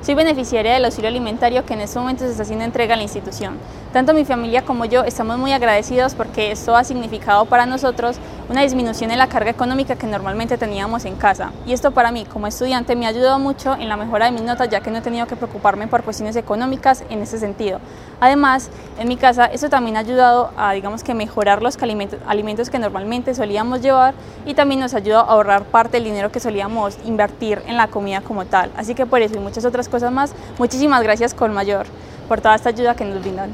Soy beneficiaria del auxilio alimentario que en este momento se está haciendo entrega a la institución. Tanto mi familia como yo estamos muy agradecidos porque esto ha significado para nosotros una disminución en la carga económica que normalmente teníamos en casa. Y esto para mí como estudiante me ha ayudado mucho en la mejora de mis notas, ya que no he tenido que preocuparme por cuestiones económicas en ese sentido. Además, en mi casa esto también ha ayudado a, mejorar los alimentos que normalmente solíamos llevar, y también nos ayuda a ahorrar parte del dinero que solíamos invertir en la comida como tal. Así que por eso y muchas otras cosas más, muchísimas gracias Colmayor por toda esta ayuda que nos brindan.